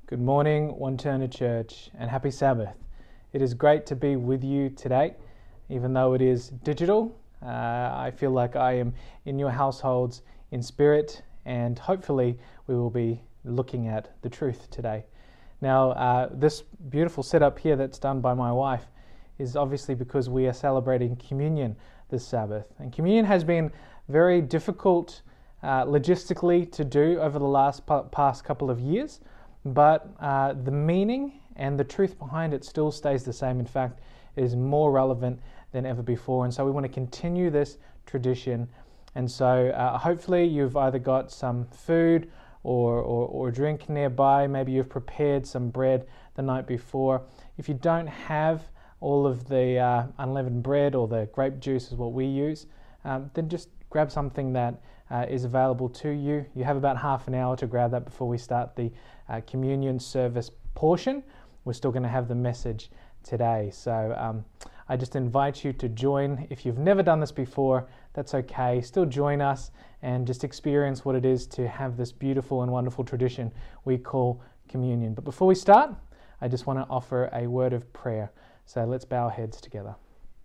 Good morning, One Turner Church, and happy Sabbath. It is great to be with you today, even though it is digital. I feel like I am in your households in spirit, and hopefully we will be looking at the truth today. Now, this beautiful setup here that's done by my wife is obviously because we are celebrating communion this Sabbath. And communion has been very difficult logistically to do over the past couple of years. But the meaning and the truth behind it still stays the same. In fact, it is more relevant than ever before. And so we want to continue this tradition. And so hopefully you've either got some food or drink nearby. Maybe you've prepared some bread the night before. If you don't have all of the unleavened bread or the grape juice is what we use, then just grab something that is available to you. You have about half an hour to grab that before we start the communion service portion. We're still going to have the message today. So I just invite you to join. If you've never done this before, that's okay. Still join us and just experience what it is to have this beautiful and wonderful tradition we call communion. But before we start, I just want to offer a word of prayer. So let's bow our heads together.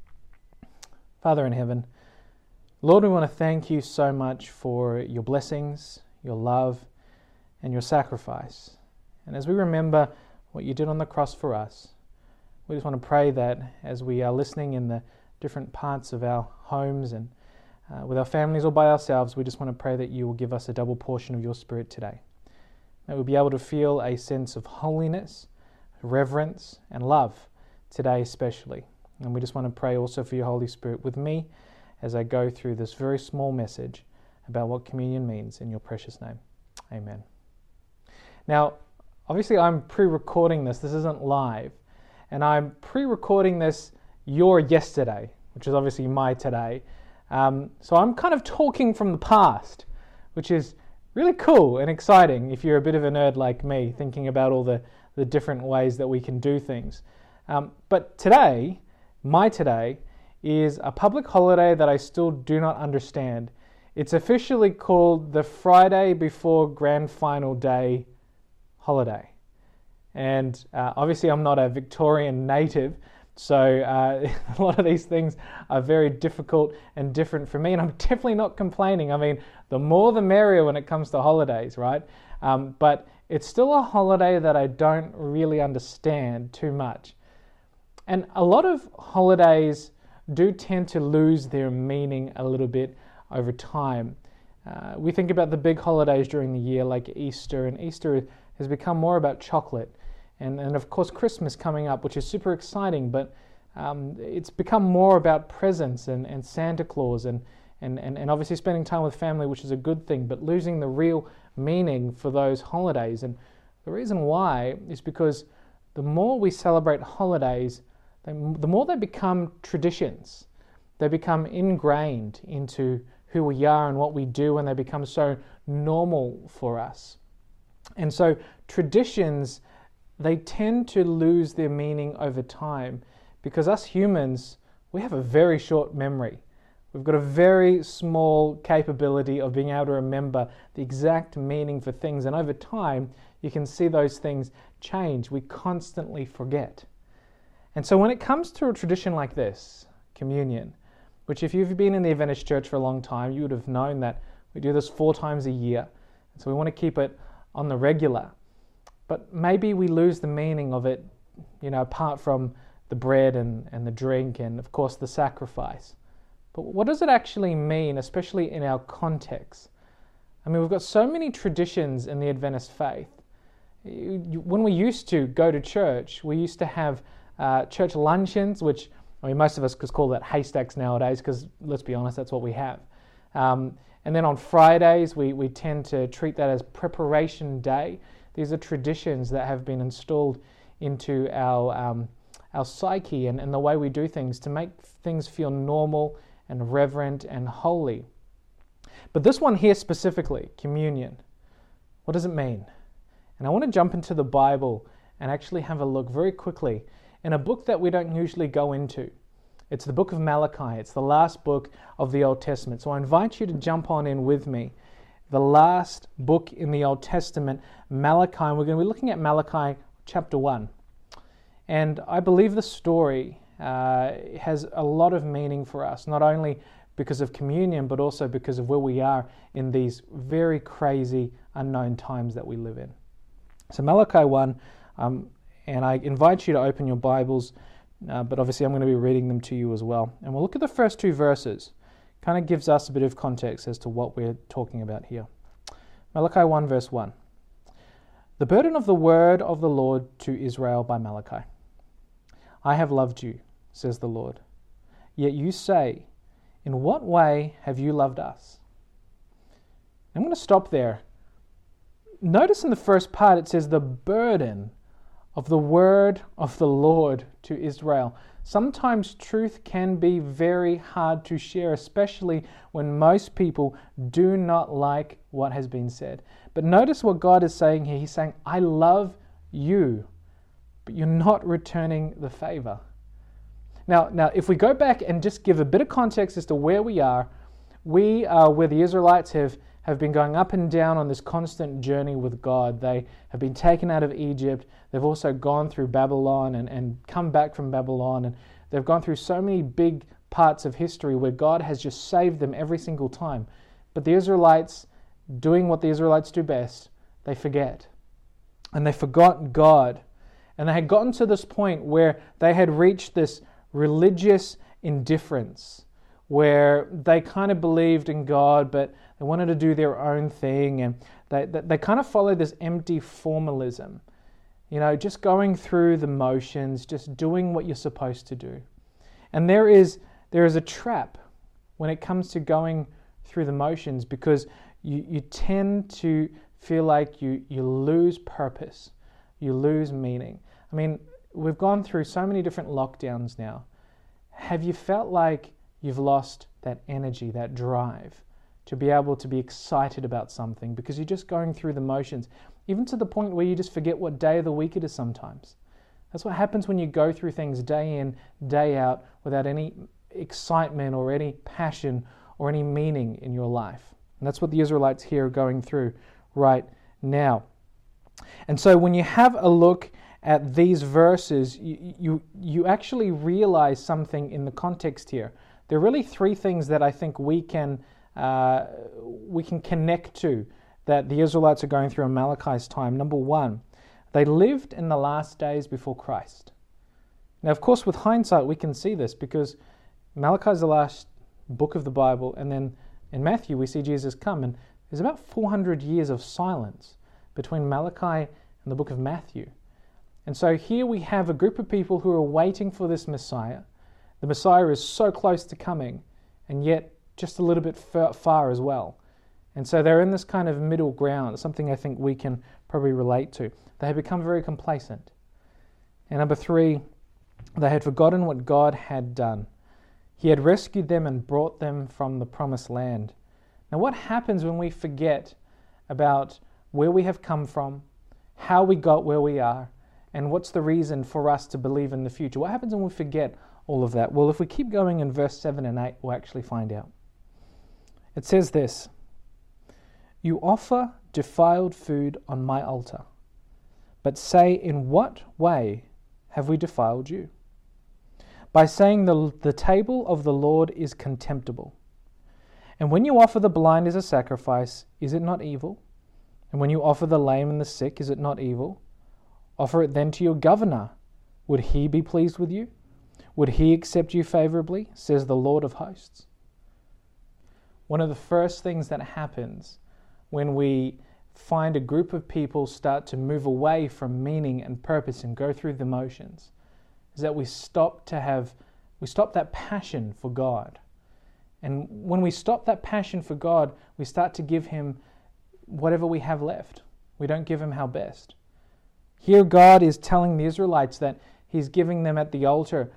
Father in heaven, Lord, we want to thank you so much for your blessings, your love, and your sacrifice. And as we remember what you did on the cross for us, we just want to pray that as we are listening in the different parts of our homes and with our families or by ourselves, we just want to pray that you will give us a double portion of your Spirit today. That we'll be able to feel a sense of holiness, reverence, and love today especially. And we just want to pray also for your Holy Spirit with me as I go through this very small message about what communion means in your precious name. Amen. Now, obviously I'm pre-recording this. This isn't live. And I'm pre-recording this your yesterday, which is obviously my today. So I'm kind of talking from the past, which is really cool and exciting if you're a bit of a nerd like me, thinking about all the different ways that we can do things. But today, my today, is a public holiday that I still do not understand. It's officially called the Friday before Grand Final Day holiday. And obviously I'm not a Victorian native, so a lot of these things are very difficult and different for me, and I'm definitely not complaining. I mean, the more the merrier when it comes to holidays, right? But it's still a holiday that I don't really understand too much. And a lot of holidays do tend to lose their meaning a little bit over time. We think about the big holidays during the year like Easter, and Easter has become more about chocolate. And of course Christmas coming up, which is super exciting, but it's become more about presents and Santa Claus and obviously spending time with family, which is a good thing, but losing the real meaning for those holidays. And the reason why is because the more we celebrate holidays, the more they become traditions. They become ingrained into who we are and what we do, and they become so normal for us. And so traditions, they tend to lose their meaning over time because us humans, we have a very short memory. We've got a very small capability of being able to remember the exact meaning for things, and over time you can see those things change. We constantly forget. And so when it comes to a tradition like this, communion, which if you've been in the Adventist church for a long time, you would have known that we do this 4 times a year. And so we want to keep it on the regular. But maybe we lose the meaning of it, apart from the bread and the drink and of course the sacrifice. But what does it actually mean, especially in our context? I mean, we've got so many traditions in the Adventist faith. When we used to go to church, we used to have church luncheons, which most of us could call that haystacks nowadays because, let's be honest, that's what we have. And then on Fridays, we tend to treat that as preparation day. These are traditions that have been installed into our psyche and the way we do things to make things feel normal and reverent and holy. But this one here specifically, communion, what does it mean? And I want to jump into the Bible and actually have a look very quickly in a book that we don't usually go into. It's the book of Malachi. It's the last book of the Old Testament. So I invite you to jump on in with me. the last book in the Old Testament, Malachi. And we're going to be looking at Malachi chapter 1. And I believe the story has a lot of meaning for us, not only because of communion, but also because of where we are in these very crazy, unknown times that we live in. So Malachi 1, and I invite you to open your Bibles, but obviously I'm going to be reading them to you as well. And we'll look at the first two verses. Kind of gives us a bit of context as to what we're talking about here. Malachi 1 verse 1. The burden of the word of the Lord to Israel by Malachi. I have loved you, says the Lord. Yet you say, in what way have you loved us? I'm going to stop there. Notice in the first part it says the burden of the word of the Lord to Israel. Sometimes truth can be very hard to share, especially when most people do not like what has been said. But notice what God is saying here. He's saying, I love you, but you're not returning the favor. Now, if we go back and just give a bit of context as to where we are where the Israelites have been going up and down on this constant journey with God. They have been taken out of Egypt. They've also gone through Babylon and come back from Babylon. And they've gone through so many big parts of history where God has just saved them every single time. But the Israelites, doing what the Israelites do best, they forget. And they forgot God. And they had gotten to this point where they had reached this religious indifference, where they kind of believed in God, but they wanted to do their own thing, and they kind of followed this empty formalism, just going through the motions, just doing what you're supposed to do. And there is a trap when it comes to going through the motions, because you tend to feel like you lose purpose, you lose meaning. I mean, we've gone through so many different lockdowns now. Have you felt like you've lost that energy, that drive to be able to be excited about something because you're just going through the motions, even to the point where you just forget what day of the week it is sometimes? That's what happens when you go through things day in, day out without any excitement or any passion or any meaning in your life. And that's what the Israelites here are going through right now. And so when you have a look at these verses, you actually realize something in the context here. There are really three things that I think we can connect to that the Israelites are going through in Malachi's time. Number one, they lived in the last days before Christ. Now, of course, with hindsight, we can see this because Malachi is the last book of the Bible, and then in Matthew we see Jesus come, and there's about 400 years of silence between Malachi and the book of Matthew. And so here we have a group of people who are waiting for this Messiah. The Messiah is so close to coming, and yet just a little bit far as well. And so they're in this kind of middle ground, something I think we can probably relate to. They have become very complacent. And number three, they had forgotten what God had done. He had rescued them and brought them from the promised land. Now, what happens when we forget about where we have come from, how we got where we are, and what's the reason for us to believe in the future? What happens when we forget all of that? Well, if we keep going in verse 7 and 8, we'll actually find out. It says this, you offer defiled food on my altar, but say, in what way have we defiled you? By saying the table of the Lord is contemptible. And when you offer the blind as a sacrifice, is it not evil? And when you offer the lame and the sick, is it not evil? Offer it then to your governor. Would he be pleased with you? Would he accept you favorably, says the Lord of hosts? One of the first things that happens when we find a group of people start to move away from meaning and purpose and go through the motions is that we stop that passion for God. And when we stop that passion for God, we start to give him whatever we have left. We don't give him our best. Here God is telling the Israelites that he's giving them at the altar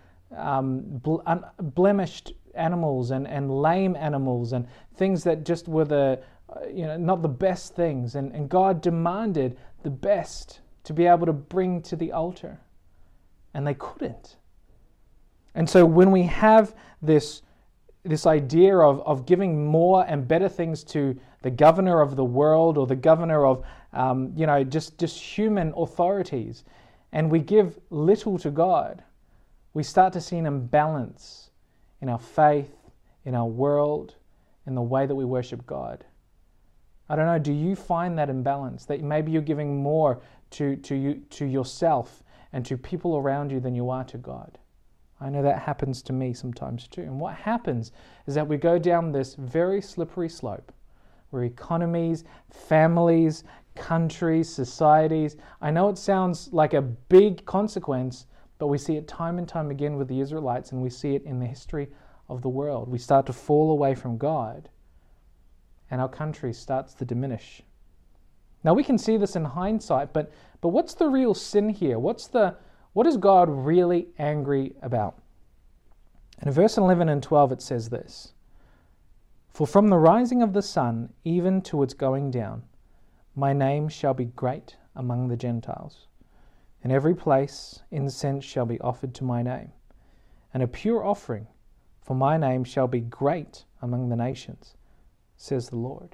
blemished animals and lame animals and things that just were not the best things. And God demanded the best to be able to bring to the altar. And they couldn't. And so when we have this this idea of giving more and better things to the governor of the world or the governor of, just human authorities, and we give little to God, we start to see an imbalance in our faith, in our world, in the way that we worship God. I don't know, do you find that imbalance? That maybe you're giving more to yourself and to people around you than you are to God? I know that happens to me sometimes too. And what happens is that we go down this very slippery slope where economies, families, countries, societies, I know it sounds like a big consequence, but we see it time and time again with the Israelites, and we see it in the history of the world. We start to fall away from God, and our country starts to diminish. Now we can see this in hindsight, but what's the real sin here? What is God really angry about? And in verse 11 and 12 it says this: "For from the rising of the sun even to its going down, my name shall be great among the Gentiles. In every place incense shall be offered to my name, and a pure offering, for my name shall be great among the nations, says the Lord."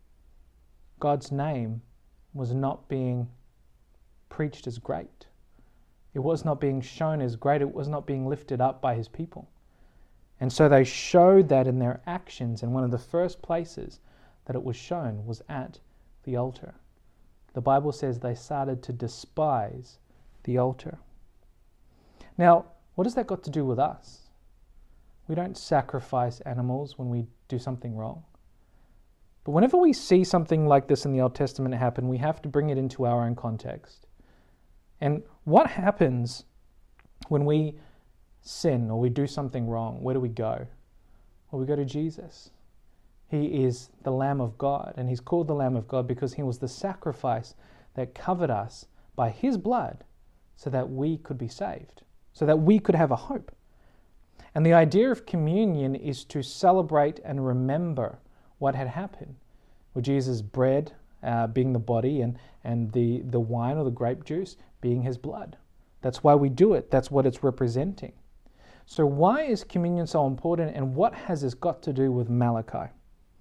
God's name was not being preached as great. It was not being shown as great. It was not being lifted up by his people. And so they showed that in their actions, and one of the first places that it was shown was at the altar. The Bible says they started to despise the altar. Now, what has that got to do with us? We don't sacrifice animals when we do something wrong. But whenever we see something like this in the Old Testament happen, we have to bring it into our own context. And what happens when we sin or we do something wrong? Where do we go? Well, we go to Jesus. He is the Lamb of God, and he's called the Lamb of God because he was the sacrifice that covered us by his blood so that we could be saved, so that we could have a hope. And the idea of communion is to celebrate and remember what had happened with Jesus' bread being the body and the wine or the grape juice being his blood. That's why we do it. That's what it's representing. So why is communion so important, and what has this got to do with Malachi?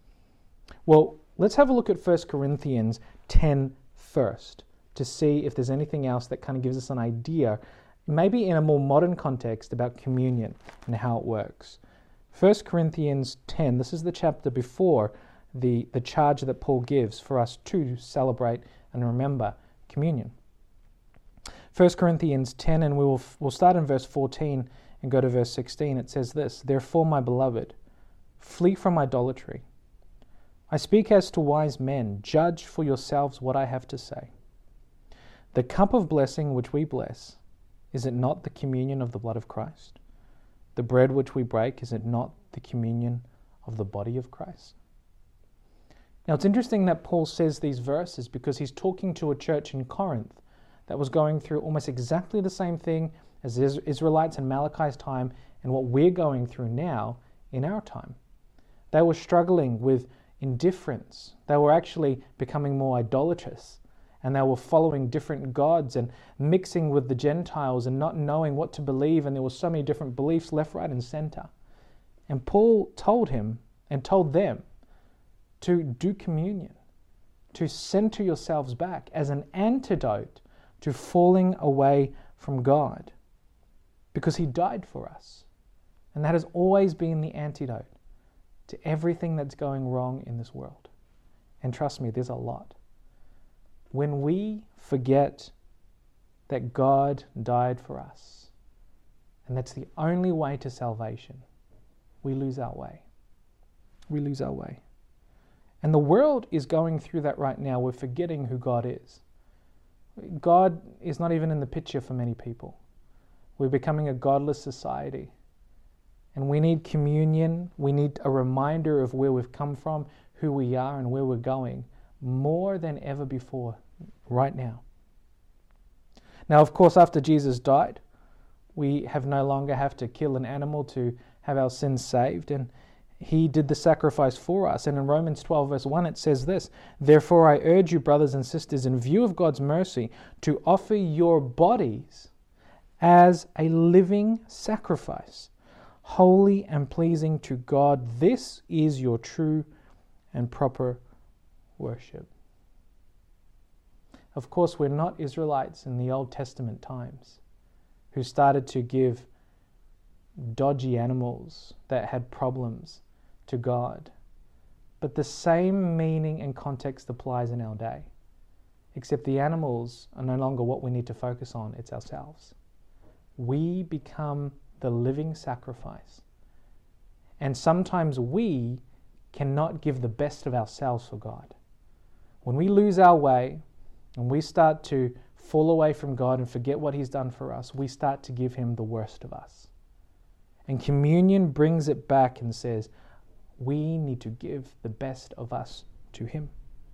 Well, let's have a look at 1 Corinthians 10 first to see if there's anything else that kind of gives us an idea, maybe in a more modern context, about communion and how it works. 1 Corinthians 10, this is the chapter before the charge that Paul gives for us to celebrate and remember communion. 1 Corinthians 10, and we'll start in verse 14 and go to verse 16. It says this: "Therefore, my beloved, flee from idolatry. I speak as to wise men. Judge for yourselves what I have to say. The cup of blessing which we bless, is it not the communion of the blood of Christ? The bread which we break, is it not the communion of the body of Christ?" Now it's interesting that Paul says these verses because he's talking to a church in Corinth that was going through almost exactly the same thing as the Israelites in Malachi's time and what we're going through now in our time. They were struggling with indifference. They were actually becoming more idolatrous, and they were following different gods and mixing with the Gentiles and not knowing what to believe, and there were so many different beliefs left, right, and center. And Paul told him and told them to do communion, to center yourselves back as an antidote to falling away from God, because he died for us. And that has always been the antidote to everything that's going wrong in this world. And trust me, there's a lot. When we forget that God died for us, and that's the only way to salvation, we lose our way. We lose our way. And the world is going through that right now. We're forgetting who God is. God is not even in the picture for many people. We're becoming a godless society. And we need communion. We need a reminder of where we've come from, who we are, and where we're going, more than ever before, right now. Now, of course, after Jesus died, we have no longer have to kill an animal to have our sins saved, and he did the sacrifice for us. And in Romans 12 verse 1 it says this: "Therefore I urge you, brothers and sisters, in view of God's mercy, to offer your bodies as a living sacrifice, holy and pleasing to God. This is your true and proper worship. Of course, we're not Israelites in the Old Testament times who started to give dodgy animals that had problems to God. But the same meaning and context applies in our day. Except the animals are no longer what we need to focus on, it's ourselves. We become the living sacrifice. And sometimes we cannot give the best of ourselves for God. When we lose our way and we start to fall away from God and forget what He's done for us, we start to give Him the worst of us. And communion brings it back and says, we need to give the best of us to Him.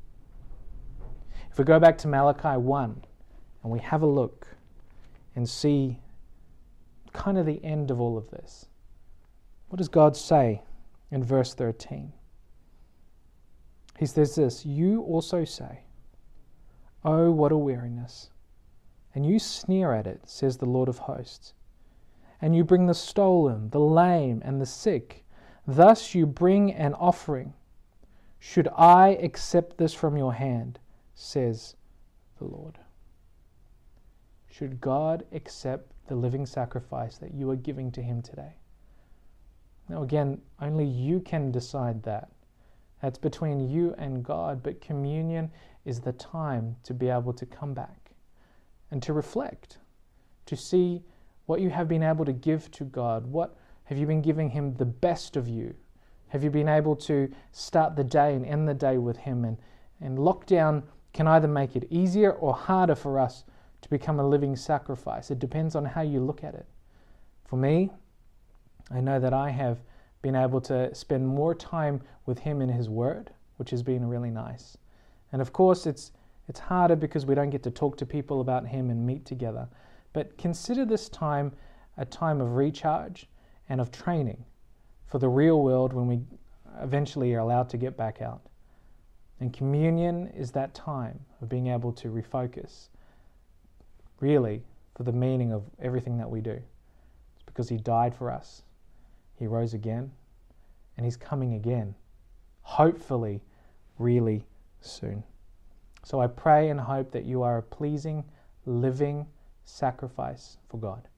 If we go back to Malachi 1 and we have a look and see kind of the end of all of this, what does God say in verse 13? He says this, "You also say, 'Oh, what a weariness!' And you sneer at it, says the Lord of hosts. And you bring the stolen, the lame, and the sick. Thus you bring an offering. Should I accept this from your hand, says the Lord?" Should God accept the living sacrifice that you are giving to Him today? Now again, only you can decide that. That's between you and God, but communion is the time to be able to come back and to reflect, to see what you have been able to give to God. What have you been giving Him the best of you? Have you been able to start the day and end the day with Him? And lockdown can either make it easier or harder for us to become a living sacrifice. It depends on how you look at it. For me, I know that I have been able to spend more time with Him in His Word, which has been really nice. And of course, it's harder because we don't get to talk to people about Him and meet together. But consider this time a time of recharge and of training for the real world when we eventually are allowed to get back out. And communion is that time of being able to refocus, really, for the meaning of everything that we do. It's because He died for us. He rose again, and He's coming again, hopefully really soon. So I pray and hope that you are a pleasing, living sacrifice for God.